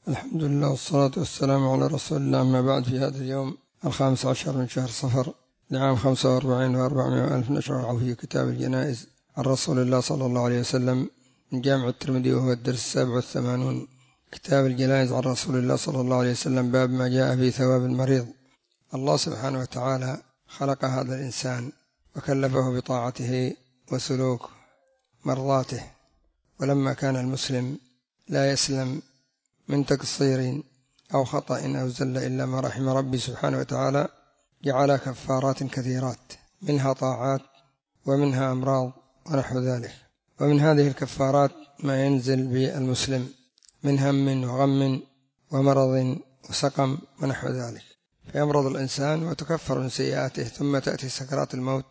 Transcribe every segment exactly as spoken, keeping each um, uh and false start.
الحمد لله والصلاة والسلام على رسول الله. أما بعد، في هذا اليوم الخامس عشر من شهر صفر لعام خمسة وأربعين وأربعمائة ألف نشرع في كتاب الجنائز عن رسول الله صلى الله عليه وسلم من جامع الترمذي، وهو الدرس السابع والثمانون. كتاب الجنائز عن رسول الله صلى الله عليه وسلم، باب ما جاء في ثواب المريض. الله سبحانه وتعالى خلق هذا الإنسان وكلفه بطاعته وسلوك مرضاته، ولما كان المسلم لا يسلم من تقصير أو خطأ أو زل إلا ما رحم ربي سبحانه وتعالى، جعل كفارات كثيرات، منها طاعات ومنها أمراض ونحو ذلك. ومن هذه الكفارات ما ينزل بالمسلم من هم وغم ومرض وسقم ونحو ذلك، فيمرض الإنسان وتكفر من سيئاته، ثم تأتي سكرات الموت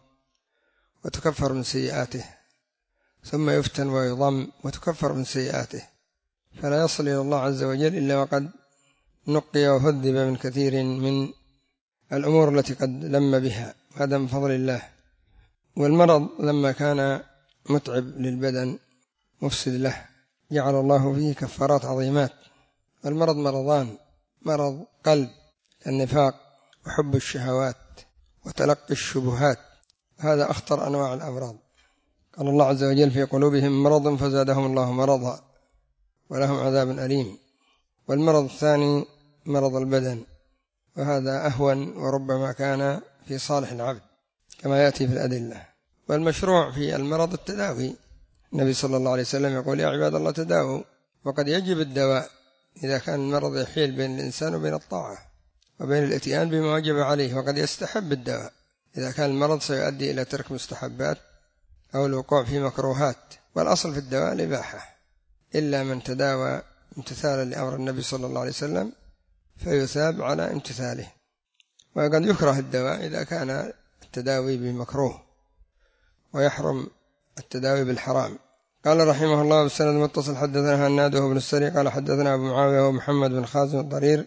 وتكفر من سيئاته، ثم يفتن ويضم وتكفر من سيئاته، فلا يصل إلى الله عز وجل إلا وقد نقي وهذب من كثير من الأمور التي قد لم بها، هذا من فضل الله. والمرض لما كان متعب للبدن مفسد له، جعل الله فيه كفارات عظيمات. المرض مرضان: مرض قلب النفاق وحب الشهوات وتلقي الشبهات، هذا أخطر أنواع الأمراض. قال الله عز وجل: في قلوبهم مرض فزادهم الله مرضا ولهم عذاب أليم. والمرض الثاني مرض البدن، وهذا أهون وربما كان في صالح العبد كما يأتي في الأدلة. والمشروع في المرض التداوي، النبي صلى الله عليه وسلم يقول: يا عباد الله تداووا. وقد يجب الدواء إذا كان المرض يحيل بين الإنسان وبين الطاعة وبين الاتيان بما وجب عليه، وقد يستحب الدواء إذا كان المرض سيؤدي إلى ترك مستحبات أو الوقوع في مكروهات. والأصل في الدواء الإباحة، إلا من تداوى امتثالا لأمر النبي صلى الله عليه وسلم فيثاب على امتثاله. وقد يكره الدواء إذا كان التداوي بمكروه، ويحرم التداوي بالحرام. قال رحمه الله: بالسند المتصل حدثنا هناد بن السري قال حدثنا أبو معاوية ومحمد بن خازم الضرير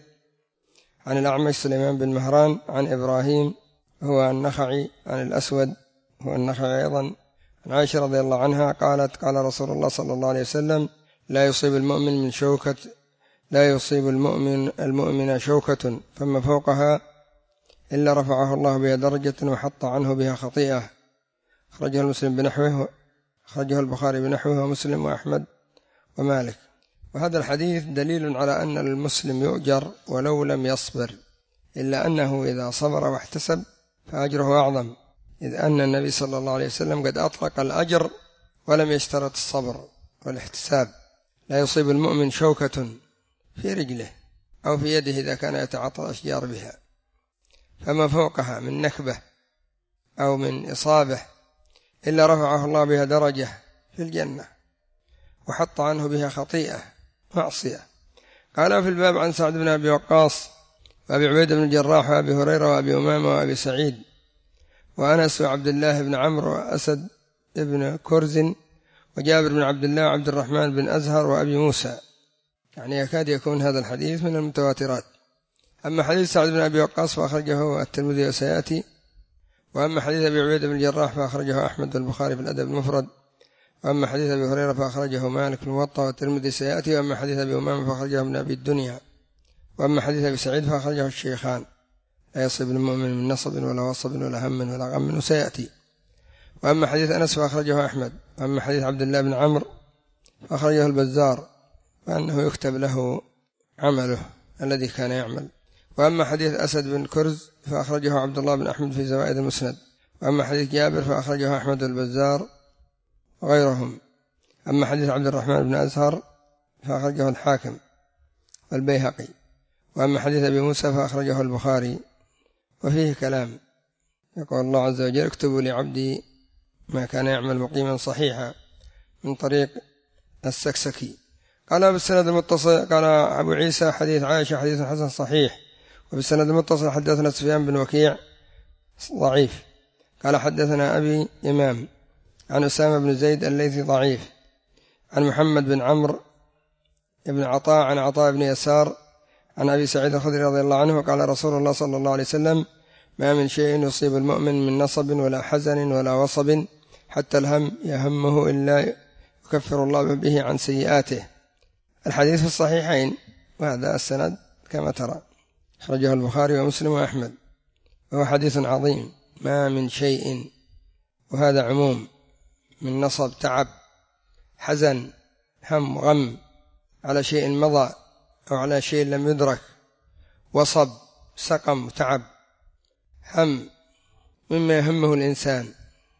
عن الأعمش سليمان بن مهران عن إبراهيم هو النخعي عن الأسود هو النخعي أيضا عن عائشة رضي الله عنها قالت: قال رسول الله صلى الله عليه وسلم: لا يصيب المؤمن من شوكة لا يصيب المؤمن المؤمن شوكة فما فوقها إلا رفعه الله بها درجة وحط عنه بها خطيئة. أخرجه المسلم بنحوه أخرجه البخاري بنحوه ومسلم وأحمد ومالك. وهذا الحديث دليل على أن المسلم يؤجر ولو لم يصبر، إلا أنه إذا صبر واحتسب فأجره أعظم، إذ أن النبي صلى الله عليه وسلم قد أطلق الأجر ولم يشترط الصبر والاحتساب. لا يصيب المؤمن شوكة في رجله أو في يده إذا كان يتعاطى الأشجار بها، فما فوقها من نكبة أو من إصابة إلا رفعه الله بها درجة في الجنة وحط عنه بها خطيئة معصية. قال في الباب عن سعد بن أبي وقاص وأبي عبيدة بن الجراح وأبي هريرة وأبي أمامة وأبي سعيد وأنس وعبد الله بن عمرو وأسد بن كرز وجابر بن عبد الله وعبد الرحمن بن أزهر وأبي موسى، يعني يكاد يكون هذا الحديث من المتواترات. أما حديث سعد بن أبي وقاص فأخرجه الترمذي وسيأتي، وأما حديث أبي عبيدة بن الجراح فأخرجه أحمد والبخاري في الأدب المفرد، وأما حديث أبي هريرة فأخرجه مالك في الموطأ والترمذي سيأتي، وأما حديث أبي أمامة فأخرجه ابن أبي الدنيا، وأما حديث أبي سعيد فأخرجه الشيخان: لا يصيب المؤمن من نصب ولا وصب ولا هم ولا غم وسيأتي. وأما حديث أنس فأخرجه أحمد، وأما حديث عبد الله بن عمرو فأخرجه البزار وأنه يكتب له عمله الذي كان يعمل. وأما حديث أسد بن كرز فأخرجه عبد الله بن أحمد في زوائد المسند. وأما حديث جابر فأخرجه أحمد البزار وغيرهم. أما حديث عبد الرحمن بن أزهر فأخرجه الحاكم والبيهقي. وأما حديث أبي موسى فأخرجه البخاري، وفيه كلام. يقول الله عز وجل: اكتبوا لعبدي ما كان يعمل مقيما صحيحا، من طريق السكسكي. قال بالسند المتصل قال أبو عيسى: حديث عائشة حديث حسن صحيح. وبالسند المتصل حدثنا سفيان بن وكيع ضعيف قال حدثنا أبي إمام عن أسامة بن زيد الليثي ضعيف عن محمد بن عمرو بن عطاء عن عطاء بن يسار عن أبي سعيد الخدري رضي الله عنه قال رسول الله صلى الله عليه وسلم: ما من شيء يصيب المؤمن من نصب ولا حزن ولا وصب حتى الهم يهمه إلا يكفر الله به عن سيئاته. الحديث في الصحيحين وهذا السند كما ترى أخرجه البخاري ومسلم وأحمد، وهو حديث عظيم. ما من شيء، وهذا عموم، من نصب تعب حزن هم غم على شيء مضى أو على شيء لم يدرك، وصب سقم تعب هم مما يهمه الإنسان،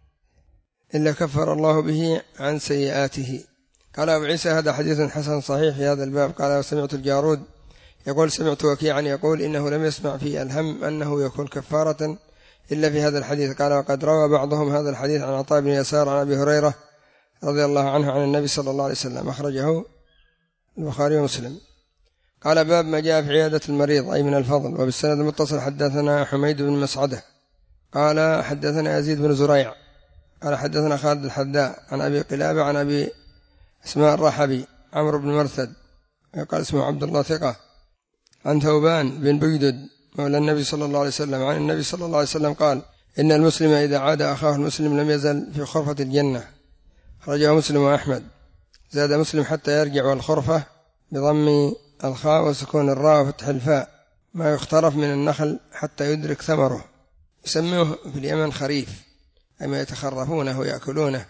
إلا كفر الله به عن سيئاته. قال أبو عيسى هذا حديث حسن صحيح في هذا الباب. قال وسمعت الجارود يقول سمعت وكيعا يقول إنه لم يسمع في الهم أنه يكون كفارة إلا في هذا الحديث. قال وقد روى بعضهم هذا الحديث عن عطاء بن يسار عن أبي هريرة رضي الله عنه عن النبي صلى الله عليه وسلم، أخرجه البخاري ومسلم. قال باب ما جاء في عيادة المريض أي من الفضل. وبالسند المتصل حدثنا حميد بن مسعدة قال حدثنا يزيد بن زريع قال حدثنا خالد الحذاء عن أبي قلابة عن أبي اسماء الرحبي عمرو بن مرثد قال اسمه عبد الله ثقة عن ثوبان بن بيدد مولى النبي صلى الله عليه وسلم عن النبي صلى الله عليه وسلم قال إن المسلم إذا عاد أخاه المسلم لم يزل في خرفة الجنة. خرجه مسلم وأحمد. زاد مسلم حتى يرجع، والخرفة بضم الخاء وسكون الراء وفتح الفاء ما يخترف من النخل حتى يدرك ثمره، يسموه في اليمن خريف، أي ما يتخرفونه ويأكلونه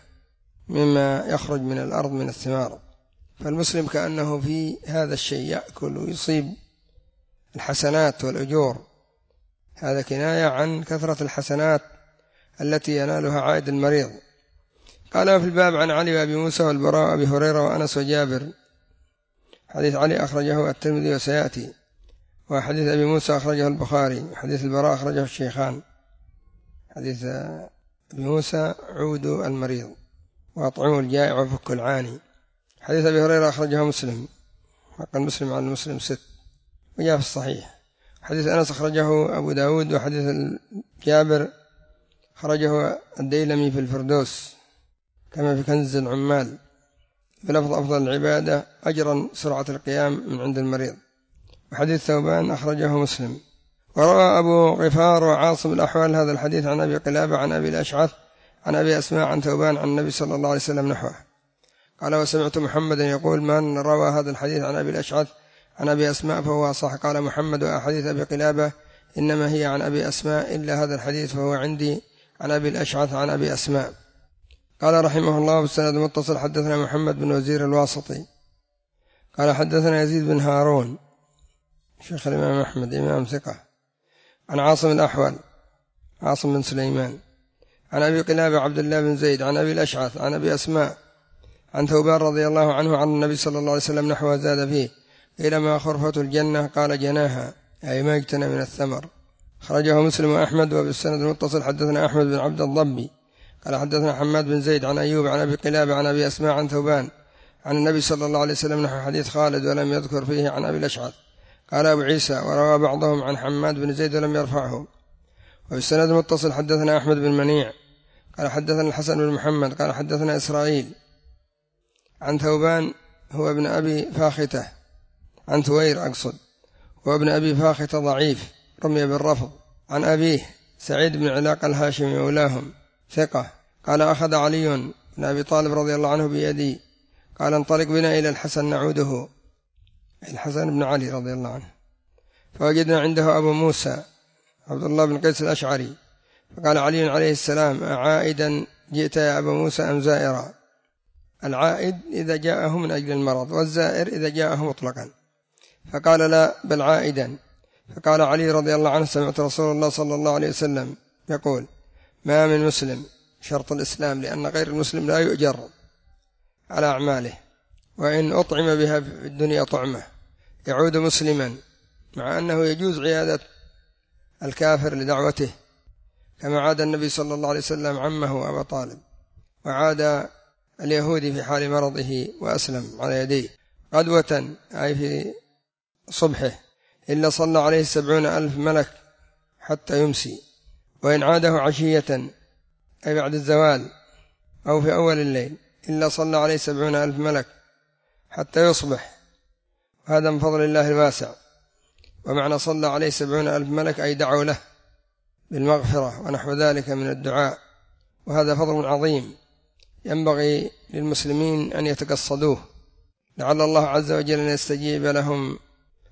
مما يخرج من الأرض من الثمار. فالمسلم كأنه في هذا الشيء يأكل ويصيب الحسنات والأجور، هذا كناية عن كثرة الحسنات التي ينالها عائد المريض. قال في الباب عن علي وأبي موسى والبراء وأبي هريرة وأنس وجابر. حديث علي أخرجه الترمذي وسيأتي، وحديث أبي موسى أخرجه البخاري، وحديث البراء أخرجه الشيخان. حديث أبي موسى عود المريض وأطعموا الجائع وفك العاني. حديث أبي هريرة أخرجه مسلم، حق المسلم عن المسلم ست، وجاء في الصحيح. حديث أنس أخرجه أبو داود، وحديث جابر أخرجه الديلمي في الفردوس كما في كنز العمال بلفظ أفضل العبادة أجرا سرعة القيام من عند المريض. وحديث ثوبان أخرجه مسلم. وروى أبو غفار وعاصم الأحوال هذا الحديث عن أبي قلابة عن أبي الأشعث عن أبي أسماء عن ثوبان عن النبي صلى الله عليه وسلم نحوه. قال وسمعت محمدا يقول من روى هذا الحديث عن أبي الأشعث عن أبي أسماء فهو صح. قال محمد وأحاديث أبي قلابة إنما هي عن أبي أسماء إلا هذا الحديث فهو عندي عن أبي الأشعث عن أبي أسماء. قال رحمه الله بالسند المتصل حدثنا محمد بن وزير الواسطي قال حدثنا يزيد بن هارون شيخ الإمام أحمد إمام ثقة عن عاصم الأحول عاصم بن سليمان عن أبي قلابة عبد الله بن زيد عن أبي الأشعث عن أبي أسماء عن ثوبان رضي الله عنه عن النبي صلى الله عليه وسلم نحو زاد فيه إلى ما خرفة الجنة قال جناها أي ما اجتنى من الثمر. خرجه مسلم وأحمد. وبالسند المتصل حدثنا أحمد بن عبد الضبي قال حدثنا حماد بن زيد عن أيوب عن أبي قلابة عن أبي أسماء عن ثوبان عن النبي صلى الله عليه وسلم نحو حديث خالد ولم يذكر فيه عن أبي الأشعث. قال أبو عيسى وروى بعضهم عن حماد بن زيد ولم يرفعه. وبالسند المتصل حدثنا أحمد بن منيع قال حدثنا الحسن بن محمد قال حدثنا إسرائيل عن ثوبان هو ابن أبي فاختة عن ثوير أقصد وابن أبي فاختة ضعيف رمي بالرفض عن أبيه سعيد بن علاق الهاشمي مولاهم ثقة قال أخذ علي بن أبي طالب رضي الله عنه بيدي قال انطلق بنا إلى الحسن نعوده، الحسن بن علي رضي الله عنه، فوجدنا عنده أبو موسى عبد الله بن قيس الأشعري فقال علي عليه السلام أعائدا جئت يا أبا موسى أم زائرا؟ العائد إذا جاءه من أجل المرض، والزائر إذا جاءه مطلقا. فقال لا بل عائدا. فقال علي رضي الله عنه سمعت رسول الله صلى الله عليه وسلم يقول ما من مسلم شرط الإسلام لأن غير المسلم لا يؤجر على أعماله وإن أطعم بها في الدنيا طعمة يعود مسلما، مع أنه يجوز عيادة الكافر لدعوته كما عاد النبي صلى الله عليه وسلم عمه أبا طالب، وعاد اليهودي في حال مرضه وأسلم على يديه غدوة أي في صبحه إلا صلى عليه سبعون ألف ملك حتى يمسي، وإن عاده عشية أي بعد الزوال أو في أول الليل إلا صلى عليه سبعون ألف ملك حتى يصبح، وهذا من فضل الله الواسع. ومعنى صلى عليه سبعون ألف ملك أي دعوا له بالمغفرة ونحو ذلك من الدعاء، وهذا فضل عظيم ينبغي للمسلمين أن يتقصدوه، لعل الله عز وجل أن يستجيب لهم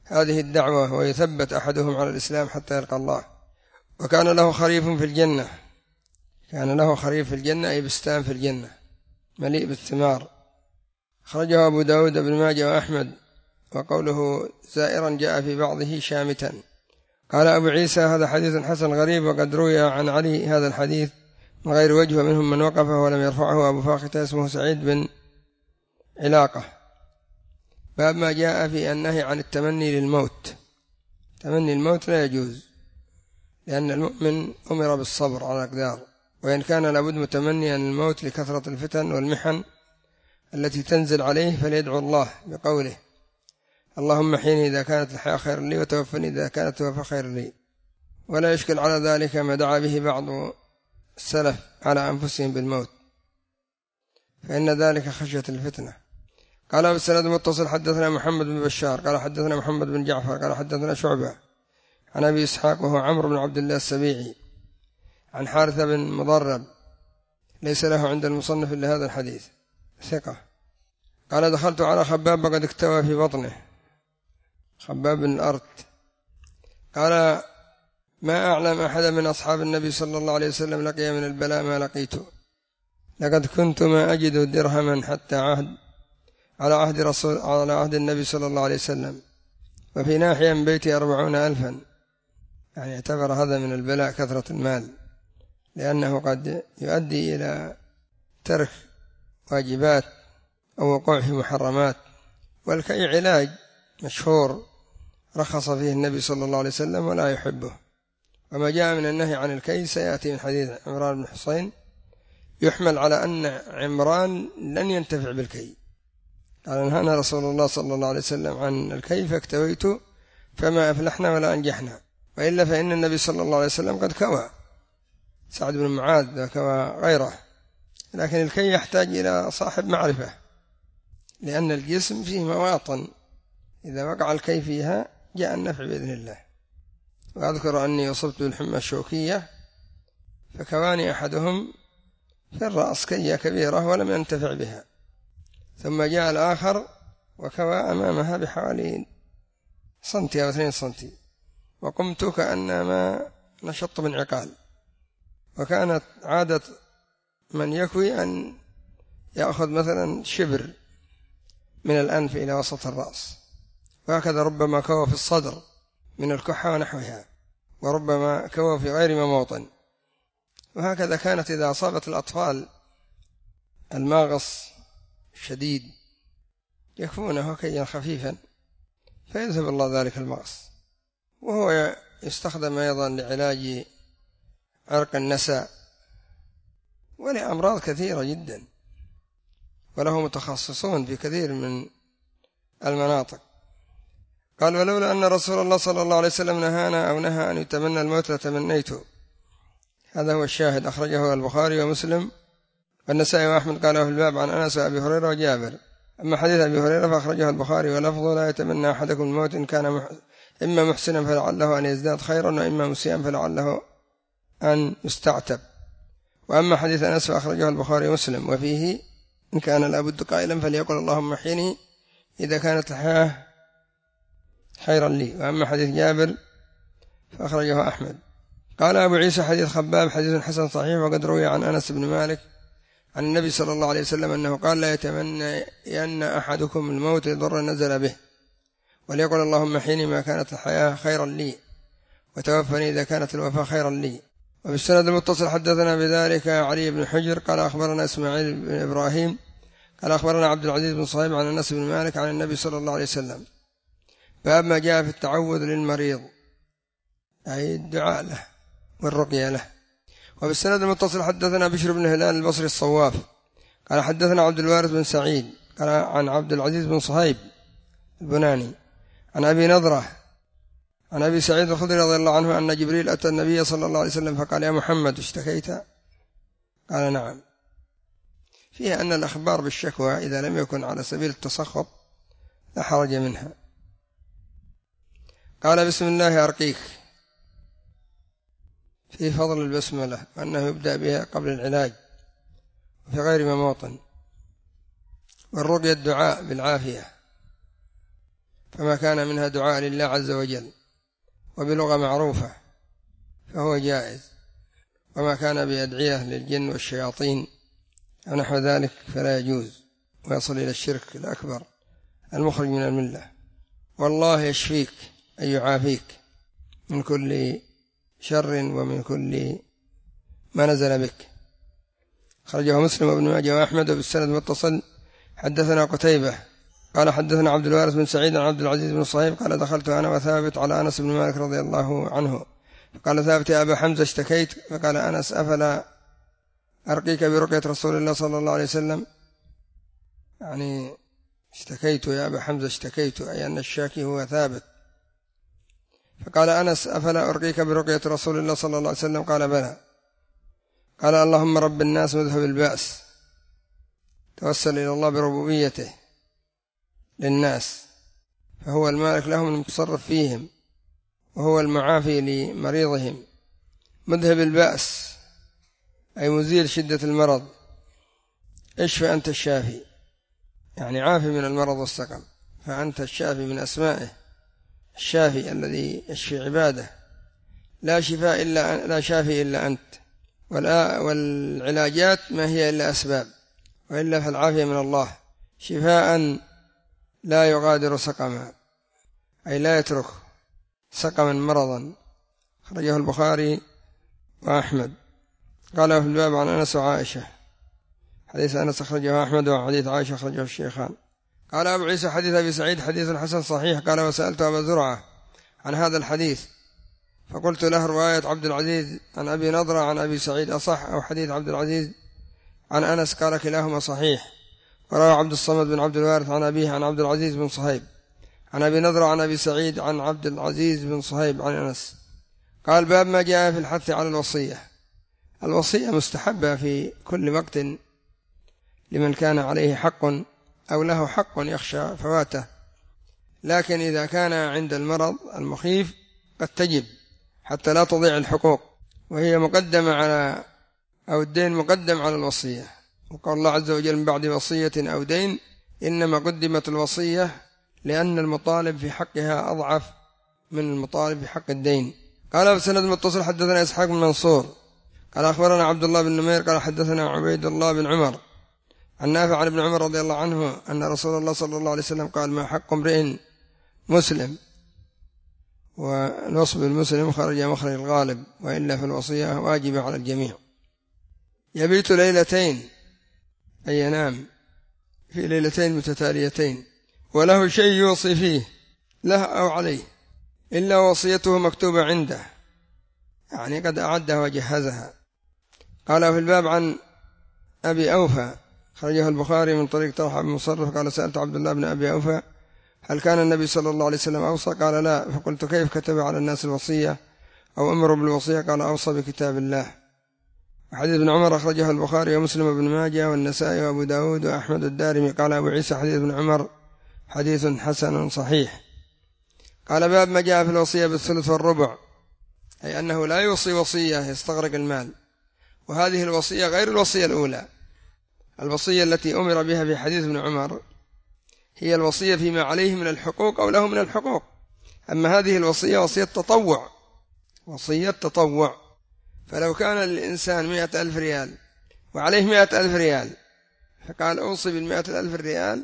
هذه الدعوة ويثبت أحدهم على الإسلام حتى يلقى الله. وكان له خريف في الجنة، كان له خريف في الجنة أي بستان في الجنة مليء بالثمار. أخرجه أبو داود بن ماجه وأحمد. وقوله زائرا جاء في بعضه شامتا. قال أبو عيسى هذا حديث حسن غريب، وقد روي عن علي هذا الحديث من غير وجه، ومنهم من وقفه ولم يرفعه أبو فاختة اسمه سعيد بن علاقة. باب ما جاء في النهي عن التمني للموت. تمني الموت لا يجوز، لأن المؤمن أمر بالصبر على الأقدار، وإن كان لابد متمنيا الموت لكثرة الفتن والمحن التي تنزل عليه فليدعو الله بقوله اللهم حيني إذا كانت الحياة خير لي، وتوفني إذا كانت الوفاة خير لي. ولا يشكل على ذلك ما دعا به بعض السلف على أنفسهم بالموت، فإن ذلك خشية الفتنة. قال بالسند المتصل حدثنا محمد بن بشار قال حدثنا محمد بن جعفر قال حدثنا شعبة عن أبي إسحاق وهو عمرو بن عبد الله السبيعي عن حارثة بن مضرب ليس له عند المصنف إلا هذا الحديث، ثقة. قال دخلت على خباب وقد اكتوى في بطنه، خباب بن الأرت. قال ما أعلم أحدا من أصحاب النبي صلى الله عليه وسلم لقي من البلاء ما لقيته، لقد كنت ما أجد درهما حتى عهد على عهد رسول على عهد النبي صلى الله عليه وسلم، وفي ناحية من بيتي أربعون ألفا. يعني اعتبر هذا من البلاء كثرة المال، لأنه قد يؤدي إلى ترك واجبات أو وقوع في محرمات. والكي علاج مشهور رخص فيه النبي صلى الله عليه وسلم ولا يحبه. وما جاء من النهي عن الكي سيأتي من حديث عمران بن حسين، يحمل على أن عمران لن ينتفع بالكي. قال نهانا رسول الله صلى الله عليه وسلم عن الكي فاكتويت فما أفلحنا ولا أنجحنا، وإلا فإن النبي صلى الله عليه وسلم قد كوى سعد بن معاذ وكوى غيره. لكن الكي يحتاج إلى صاحب معرفة، لأن الجسم فيه مواطن إذا وقع الكي فيها جاء النفع بإذن الله. وأذكر أني أصبت بالحمى الشوكية فكواني أحدهم في الرأس كية كبيرة ولم ينتفع بها، ثم جاء الآخر وكوى أمامها بحوالي سنتي أو اثنين سنتي، وقمت كأنما نشط من عقال. وكانت عادة من يكوي أن يأخذ مثلا شبر من الأنف إلى وسط الرأس، وهكذا ربما كوى في الصدر من الكحة ونحوها، وربما كوى في غير موطن. وهكذا كانت إذا أصابت الأطفال الماغص شديد يكفونه كيا خفيفا فيذهب الله ذلك المغص. وهو يستخدم أيضا لعلاج عرق النساء ولأمراض كثيرة جدا، وله متخصصون في كثير من المناطق. قال ولولا أن رسول الله صلى الله عليه وسلم نهانا أو نهى أن يتمنى الموت لتمنيته. هذا هو الشاهد، أخرجه البخاري ومسلم والنسائي وأحمد قاله في الباب عن أنس وأبي هريرة وجابر. أما حديث أبي هريرة فأخرجه البخاري ولفظه لا يتمنى أحدكم الموت إن كان مح... إما محسنا فلعله أن يزداد خيرا، وإما مسيئا فلعله أن يستعتب. وأما حديث أنس فأخرجه البخاري ومسلم وفيه إن كان لابد قائلا فليقل اللهم احيني إذا كانت الحياة خيرا لي. وأما حديث جابر فأخرجه أحمد. قال أبو عيسى حديث خباب حديث حسن صحيح، وقد روي عن أنس بن مالك عن النبي صلى الله عليه وسلم أنه قال لا يتمنى أن أحدكم الموت لضر نزل به، وليقل اللهم حيني ما كانت الحياة خيرا لي، وتوفني إذا كانت الوفاة خيرا لي. وبالسند المتصل حدثنا بذلك علي بن حجر قال أخبرنا إسماعيل بن إبراهيم قال أخبرنا عبد العزيز بن صهيب عن أنس بن مالك عن النبي صلى الله عليه وسلم. باب ما جاء في التعوذ للمريض، أي الدعاء له والرقية له. وبالسند المتصل حدثنا بشر بن هلال البصري الصواف قال حدثنا عبد الوارث بن سعيد قال عن عبد العزيز بن صهيب البناني عن أبي نضرة عن أبي سعيد الخدري رضي الله عنه أن جبريل أتى النبي صلى الله عليه وسلم فقال يا محمد اشتكيت؟ قال نعم. فيها أن الأخبار بالشكوى إذا لم يكن على سبيل التسخط لا حرج منها. قال بسم الله أرقيك، في فضل البسملة وأنه يبدأ بها قبل العلاج وفي غير مواطن. والرقية الدعاء بالعافية، فما كان منها دعاء لله عز وجل وبلغة معروفة فهو جائز، وما كان بأدعية للجن والشياطين ونحو ذلك فلا يجوز ويصل إلى الشرك الأكبر المخرج من الملة. والله يشفيك أي يعافيك من كل شر ومن كل ما نزل بك. خرجه مسلم وابن ماجه وأحمد بالسند متصل. حدثنا قتيبة قال حدثنا عبد الوارث بن سعيد عن عبد العزيز بن صهيب قال دخلت أنا وثابت على أنس بن مالك رضي الله عنه فقال ثابت يا أبا حمزة اشتكيت، فقال أنس أفلا أرقيك برقية رسول الله صلى الله عليه وسلم، يعني اشتكيت يا أبا حمزة اشتكيت أي أن الشاكي هو ثابت. فقال أنس أفلا أرقيك برقية رسول الله صلى الله عليه وسلم؟ قال بلى. قال اللهم رب الناس مذهب البأس، توسل إلى الله بربوبيته للناس، فهو المالك لهم المتصرف فيهم وهو المعافي لمريضهم. مذهب البأس أي مزيل شدة المرض، اشفى أنت الشافي، يعني عافي من المرض والسقم، فأنت الشافي من أسمائه الشافي الذي يشفي عباده، لا شفاء إلا لا شافي إلا أنت، والعلاجات ما هي إلا أسباب، وإلا فالعافية من الله، شفاء لا يغادر سقما أي لا يترك سقما مرضا. خرجه البخاري وأحمد. قال في الباب عن أنس وعائشة، حديث أنس أخرجه أحمد وحديث عائشة أخرجه الشيخان. قال أبو عيسى حديث أبي سعيد حديث حسن صحيح. قال وسألت أبا زرعة عن هذا الحديث فقلت له رواية عبد العزيز عن أبي نضرة عن أبي سعيد أصح أو حديث عبد العزيز عن أنس؟ قال كلاهما صحيح. وروى عبد الصمد بن عبد الوارث عن أبيه عن عبد العزيز بن صهيب عن أبي نضرة عن أبي سعيد عن عبد العزيز بن صهيب عن أنس. قال باب ما جاء في الحث على الوصية. الوصية مستحبة في كل وقت لمن كان عليه حق أو له حق يخشى فواته، لكن إذا كان عند المرض المخيف قد تجب حتى لا تضيع الحقوق، وهي مقدمة على أو الدين مقدم على الوصية. وقال الله عز وجل من بعد وصية أو دين إنما قدمت الوصية لأن المطالب في حقها أضعف من المطالب في حق الدين. قال بسند متصل حدثنا إسحاق بن منصور قال أخبرنا عبد الله بن نمير قال حدثنا عبيد الله بن عمر عن نافع عن ابن عمر رضي الله عنه أن رسول الله صلى الله عليه وسلم قال ما حق امرئ مسلم، والوصف بالمسلم خرج مخرج الغالب، وإلا في الوصية واجبة على الجميع. يبيت ليلتين أي ينام في ليلتين متتاليتين وله شيء يوصي فيه له أو عليه إلا وصيته مكتوبة عنده، يعني قد أعدها وجهزها. قال في الباب عن أبي أوفى خرجه البخاري من طريق طلحة بن مصرف قال سألت عبد الله بن أبي أوفى هل كان النبي صلى الله عليه وسلم أوصى؟ قال لا. فقلت كيف كتب على الناس الوصية أو أمروا بالوصية؟ قال أوصى بكتاب الله. حديث ابن عمر أخرجه البخاري ومسلم وابن ماجه والنسائي وأبو داود وأحمد الدارمي. قال أبو عيسى حديث ابن عمر حديث حسن صحيح. قال باب ما جاء في الوصية بالثلث والربع، أي أنه لا يوصي وصية يستغرق المال، وهذه الوصية غير الوصية الأولى. الوصية التي أمر بها في حديث ابن عمر هي الوصية فيما عليه من الحقوق أو له من الحقوق، أما هذه الوصية وصية تطوع، وصية تطوع. فلو كان للإنسان مئة ألف ريال وعليه مئة ألف ريال فقال أوصي بالمئة ألف ريال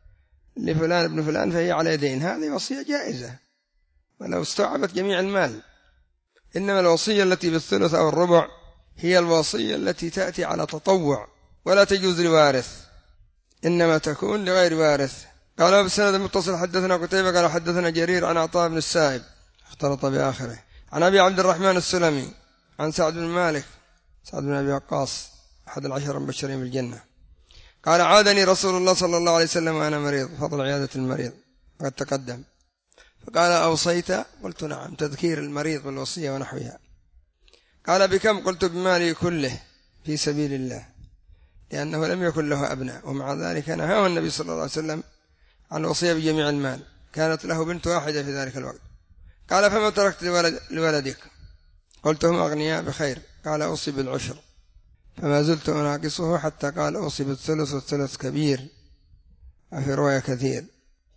لفلان ابن فلان فهي على دين، هذه وصية جائزة ولو استوعبت جميع المال. إنما الوصية التي بالثلث أو الربع هي الوصية التي تأتي على تطوع ولا تجوز لوارث، إنما تكون لغير وارث. قال بالسند المتصل حدثنا قتيبة قال حدثنا جرير عن عطاء بن السائب اختلط بآخره عن أبي عبد الرحمن السلمي عن سعد بن مالك سعد بن أبي وقاص أحد العشر المبشرين بالجنة قال عادني رسول الله صلى الله عليه وسلم وأنا مريض، فضل عيادة المريض قد تقدم، فقال أوصيت؟ قلت نعم، تذكير المريض بالوصية ونحوها. قال بكم؟ قلت بمالي كله في سبيل الله، لأنه لم يكن له أبناء، ومع ذلك نهاه النبي صلى الله عليه وسلم عن الوصية بجميع المال، كانت له بنت واحدة في ذلك الوقت. قال فما تركت لولد لولدك؟ قلت هم أغنياء بخير. قال أوصي بالعشر، فما زلت أناقصه حتى قال أوصي بالثلث، والثلث كبير، وفي رواية كثير.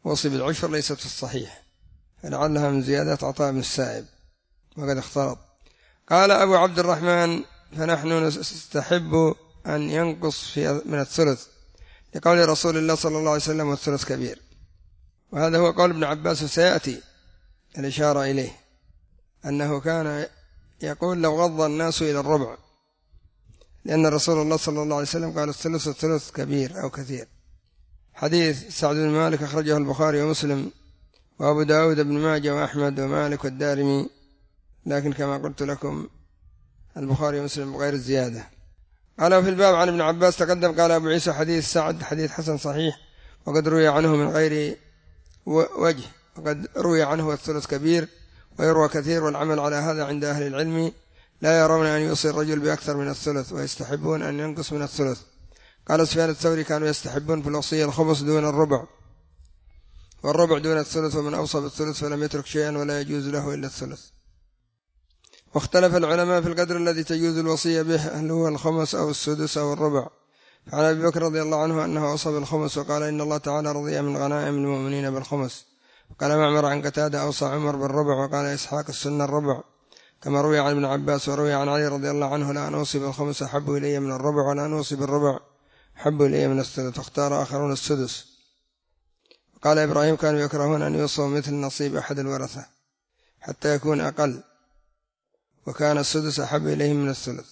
وصي بالعشر ليست في الصحيح، فلعلها من زيادات عطاء بن السائب وقد اختلط. قال أبو عبد الرحمن: فنحن نستحب أن ينقص في من الثلث، لقول رسول الله صلى الله عليه وسلم: والثلث كبير. وهذا هو قول ابن عباس، وسيأتي الإشارة إليه، أنه كان يقول: لو غض الناس إلى الربع، لأن رسول الله صلى الله عليه وسلم قال: الثلث الثلث كبير أو كثير. حديث سعد بن مالك أخرجه البخاري ومسلم وأبو داود بن ماجه وأحمد ومالك والدارمي، لكن كما قلت لكم البخاري ومسلم بغير الزيادة. قال في الباب عن ابن عباس تقدم. قال أبو عيسى: حديث سعد حديث حسن صحيح، وقد روي عنه من غير وجه، وقد روي عنه الثلث كبير ويروى كثير، والعمل على هذا عند أهل العلم، لا يرون أن يوصي الرجل بأكثر من الثلث، ويستحبون أن ينقص من الثلث. قال سفيان الثوري: كانوا يستحبون في الوصية الخمس دون الربع، والربع دون الثلث، ومن أوصى بالثلث فلم يترك شيئا ولا يجوز له إلا الثلث. واختلف العلماء في القدر الذي تجوز الوصية به، هل هو الخمس أو السدس أو الربع. فعن أبي بكر رضي الله عنه أنه أوصى بالخمس، وقال: إن الله تعالى رضي من غنائم المؤمنين بالخمس. قال معمر عن قتادة: أوصى عمر بالربع. وقال إسحاق: السنة الربع، كما روي عن ابن عباس وروي عن علي رضي الله عنه: لا نوصي بالخمس أحب إلي من الربع، ولا نوصي بالربع أحب إلي من الثلث. واختار آخرون السدس. قال إبراهيم: كانوا يكرهون أن يوصوا مثل نصيب أحد الورثة حتى يكون أقل، وكان السدس أحب إليهم من الثلث.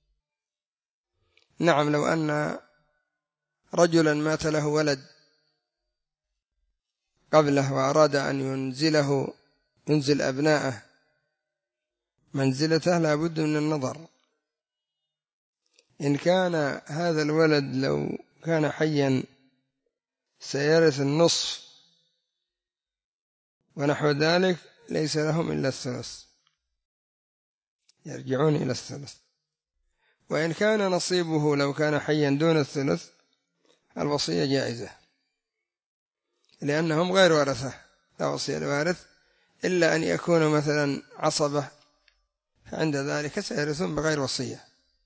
نعم، لو أن رجلا مات له ولد قبله وأراد أن ينزله ينزل أبناءه منزلته، لا بد من النظر. إن كان هذا الولد لو كان حيا سيرث النصف ونحو ذلك، ليس لهم إلا الثلث، يرجعون إلى الثلث. وإن كان نصيبه لو كان حيا دون الثلث، الوصية جائزة، لأنهم غير ورثة، لا وصية لوارث إلا أن يكونوا مثلا عصبة، فعند ذلك سيرثون بغير وصية.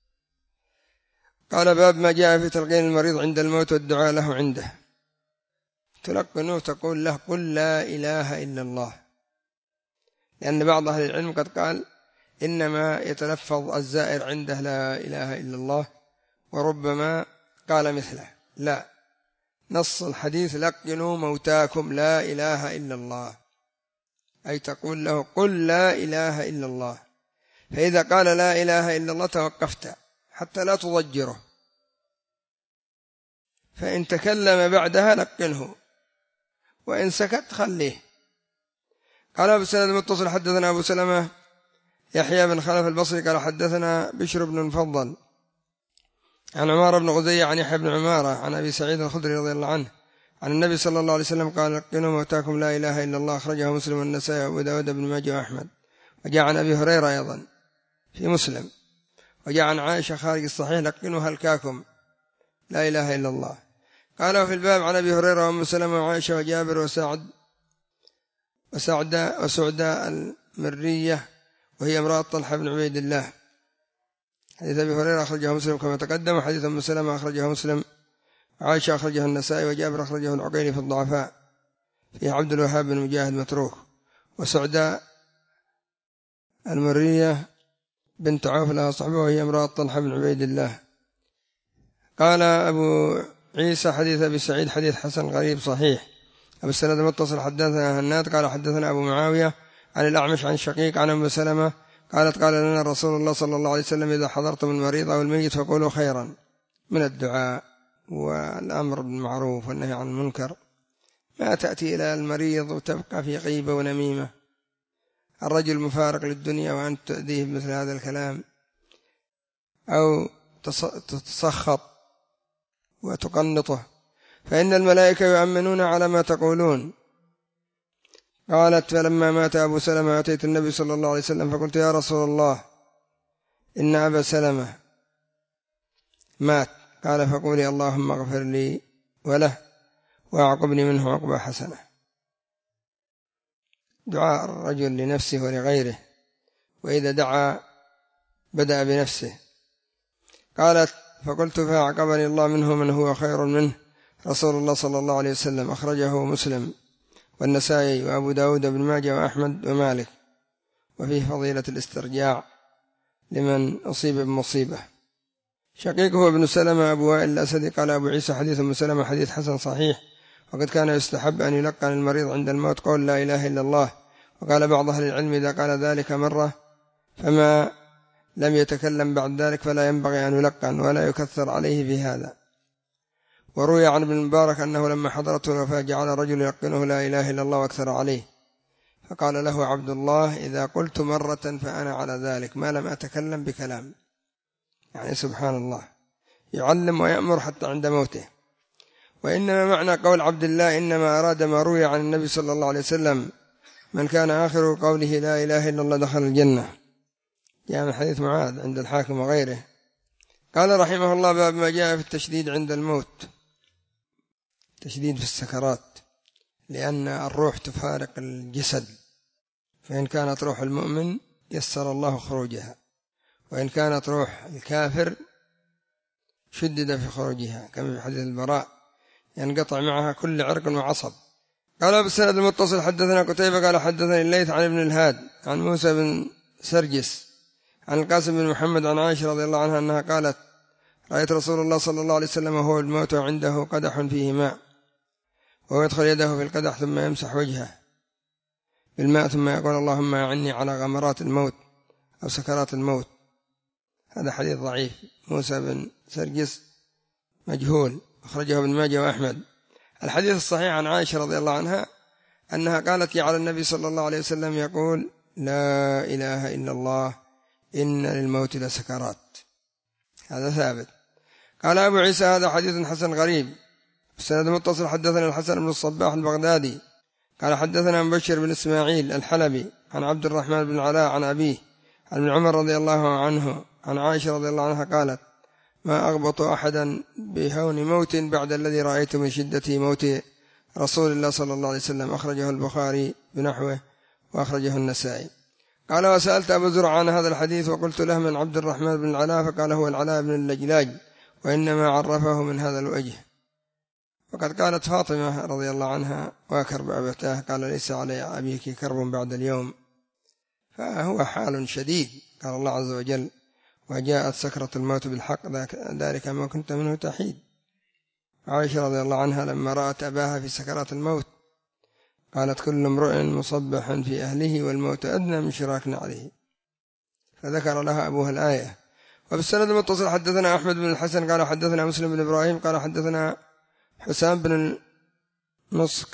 قال: باب ما جاء في تلقين المريض عند الموت والدعاء له عنده. تلقنه تقول له: قل لا إله إلا الله، لأن بعض أهل العلم قد قال إنما يتلفظ الزائر عنده لا إله إلا الله، وربما قال مثله. لا، نص الحديث: لقنوا موتاكم لا إله إلا الله، أي تقول له: قل لا إله إلا الله. فإذا قال لا إله إلا الله توقفت حتى لا تضجره، فإن تكلم بعدها لقنه، وإن سكت خليه. قال أبو سند المتصل: حدثنا أبو سلمة يحيى بن خلف البصري قال حدثنا بشر بن المفضل عن عمار بن غزية عن يحيى بن عمارة عن أبي سعيد الخدري رضي الله عنه عن النبي صلى الله عليه وسلم قال: لقنوا موتاكم لا إله إلا الله. أخرجه مسلم والنسائي وأبو داود بن ماجه وأحمد. وجاء عن أبي هريرة أيضا في مسلم، وجاء عن عائشة خارج الصحيح: لقنوا هلكاكم لا إله إلا الله. قال في الباب عن أبي هريرة وأم سلمة وعائشة وجابر وسعد وسعداء وسعداء المرية وهي امرأة طلحة بن عبيد الله. حديث أبي هريرة أخرجه مسلم كما تقدم، وحديث أم سلمة أخرجه مسلم، عائشة أخرجه النسائي، وجابر أخرجه العقيلي في الضعفاء في عبد الوهاب بن مجاهد متروك. وسعداء المرية بنت عوف لها صحبة وهي امرأة طلحة بن عبيد الله. قال أبو عيسى: حديث أبي سعيد حديث حسن غريب صحيح. أبو السند المتصل: حدثنا هناد قال حدثنا أبو معاوية عن الأعمش عن شقيق عن أم سلمة قالت: قال لنا رسول الله صلى الله عليه وسلم: إذا حضرتم المريض أو الميت فقولوا خيرا من الدعاء والأمر بالمعروف والنهي عن المنكر، ما تأتي إلى المريض وتبقى في غيبة ونميمة، الرجل مفارق للدنيا وأنت تؤذيه بمثل هذا الكلام، أو تتسخط وتقنطه، فإن الملائكة يؤمنون على ما تقولون. قالت: فلما مات أبو سلمة أتيت النبي صلى الله عليه وسلم فقلت: يا رسول الله، إن أبا سلمة مات. قال: فقولي: اللهم اغفر لي وله وأعقبني منه عقبة حسنة. دعاء الرجل لنفسه ولغيره، وإذا دعا بدأ بنفسه. قالت: فقلت: فأعقبني الله منه من هو خير منه رسول الله صلى الله عليه وسلم. أخرجه مسلم والنسائي وأبو داود بن ماجه وأحمد ومالك. وفيه فضيلة الاسترجاع لمن أصيب بمصيبة. شقيقه ابن سلمة أبو وائل الأسدي قال أبو عيسى حديث ابن سلمة حديث حسن صحيح، وقد كان يستحب أن يلقن المريض عند الموت قول لا إله إلا الله. وقال بعض أهل العلم إذا قال ذلك مرة فما لم يتكلم بعد ذلك فلا ينبغي أن يلقن ولا يكثر عليه في هذا. وروي عن ابن المبارك أنه لما حضرته الوفاة جعل رجل يلقنه لا إله إلا الله واكثر عليه، فقال له عبد الله إذا قلت مرة فأنا على ذلك ما لم أتكلم بكلام. يعني سبحان الله، يعلم ويأمر حتى عند موته. وإنما معنى قول عبد الله إنما أراد ما روي عن النبي صلى الله عليه وسلم من كان آخر قوله لا إله إلا الله دخل الجنة، جاء من حديث معاذ عند الحاكم وغيره. قال رحمه الله باب ما جاء في التشديد عند الموت، تشديد في السكرات، لأن الروح تفارق الجسد، فإن كانت روح المؤمن يسر الله خروجها، وإن كانت روح الكافر شدد في خروجها، كما في حديث البراء ينقطع معها كل عرق وعصب. قال بالسند المتصل حدثنا قتيبة قال حدثني الليث عن ابن الهاد عن موسى بن سرجس عن القاسم بن محمد عن عائشة رضي الله عنها أنها قالت رأيت رسول الله صلى الله عليه وسلم وهو الموت عنده قدح فيه ماء، وهو يدخل يده في القدح ثم يمسح وجهه بالماء ثم يقول اللهم أعني على غمرات الموت أو سكرات الموت. هذا حديث ضعيف. موسى بن سرجس مجهول، أخرجه ابن ماجه وأحمد. الحديث الصحيح عن عائشة رضي الله عنها أنها قالت على النبي صلى الله عليه وسلم يقول لا إله إلا الله إن للموت لسكرات. هذا ثابت. قال أبو عيسى هذا حديث حسن غريب. السند المتصل حدثنا الحسن بن الصباح البغدادي قال حدثنا مبشر بن إسماعيل الحلبي عن عبد الرحمن بن العلاء عن أبيه عن ابن عمر رضي الله عنه عن عائشة رضي الله عنها قالت ما أغبط أحدا بهون موت بعد الذي رأيت من شدة موت رسول الله صلى الله عليه وسلم. أخرجه البخاري بنحوه وأخرجه النسائي. قال وسألت أبو زرع عن هذا الحديث وقلت له من عبد الرحمن بن العلاء، فقال هو العلاء بن اللجلاج وإنما عرفه من هذا الوجه. وقد قالت فاطمة رضي الله عنها وكرب أبتاه قال ليس علي أبيك كرب بعد اليوم، فهو حال شديد. قال الله عز وجل وجاءت سكرة الموت بالحق ذلك ما كنت منه تحيد. عائشة رضي الله عنها لما رأت أباها في سكرات الموت قالت كل امرئ مصبح في أهله والموت أدنى من شراك نعله، فذكر لها أبوها الآية. وبالسند المتصل حدثنا أحمد بن الحسن قال حدثنا مسلم بن إبراهيم قال حدثنا حسام بن المصك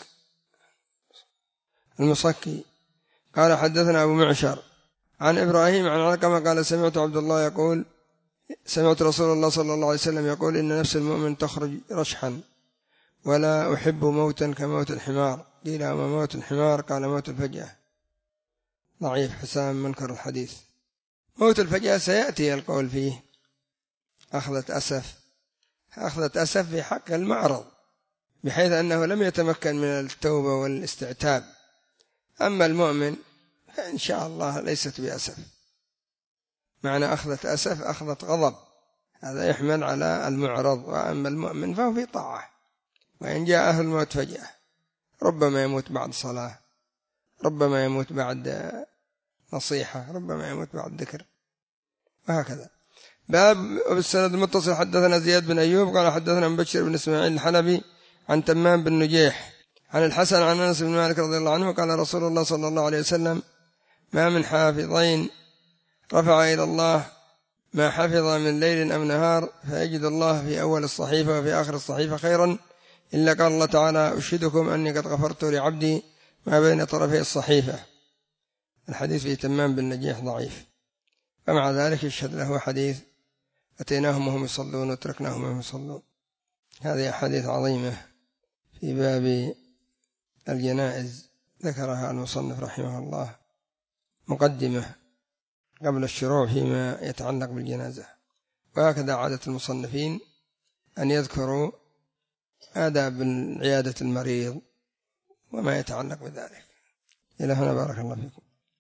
المصكي قال حدثنا أبو معشر عن إبراهيم عن علقمة قال سمعت عبد الله يقول سمعت رسول الله صلى الله عليه وسلم يقول إن نفس المؤمن تخرج رشحا ولا أحب موتا كموت الحمار. قيل أما موت الحمار قال موت الفجأة. ضعيف حسام منكر الحديث. موت الفجأة سيأتي القول فيه أخذت أسف أخذت أسف في حق المعرض بحيث أنه لم يتمكن من التوبة والاستعتاب. أما المؤمن فإن شاء الله ليست بأسف. معنى أخذت أسف أخذت غضب، هذا يحمل على المعرض. وأما المؤمن فهو في طاعة، وإن جاءه الموت فجأة ربما يموت بعد صلاة، ربما يموت بعد نصيحة، ربما يموت بعد ذكر، وهكذا. باب بالسند المتصل حدثنا زياد بن أيوب قال حدثنا مبشر بن إسماعيل الحلبي عن تمام بن نجيح عن الحسن عن أنس بن مالك رضي الله عنه قال رسول الله صلى الله عليه وسلم ما من حافظين رفع إلى الله ما حفظ من ليل أو نهار فيجد الله في أول الصحيفة وفي آخر الصحيفة خيرا إلا قال الله تعالى أشهدكم أني قد غفرت لعبدي ما بين طرفي الصحيفة. الحديث في تمام بن نجيح ضعيف، ومع ذلك يشهد له حديث أتيناهم وهم يصلون وتركناهم وهم يصلون. هذه أحاديث عظيمة في باب الجنائز ذكرها المصنف رحمه الله مقدمة قبل الشروع فيما يتعلق بالجنازة. وهكذا عادة المصنفين أن يذكروا آداب عيادة المريض وما يتعلق بذلك. إلى هنا بارك الله فيكم.